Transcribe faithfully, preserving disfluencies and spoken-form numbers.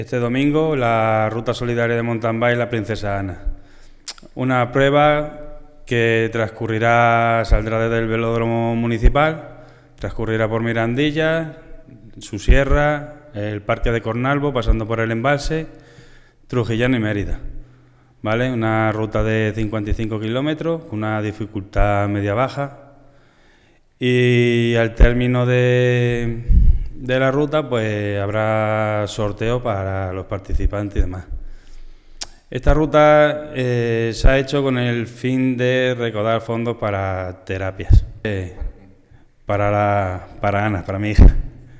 Este domingo la Ruta Solidaria de Mountain Bike La Princesa Ana. Una prueba que transcurrirá, saldrá desde el velódromo municipal, transcurrirá por Mirandilla, su sierra, el Parque de Cornalvo, pasando por el embalse, Trujillano y Mérida. ¿Vale? Una ruta de cincuenta y cinco kilómetros, una dificultad media-baja. Y al término de, de la ruta, pues habrá sorteo para los participantes y demás. Esta ruta eh, se ha hecho con el fin de recaudar fondos para terapias, eh, para, la, para Ana, para mi hija.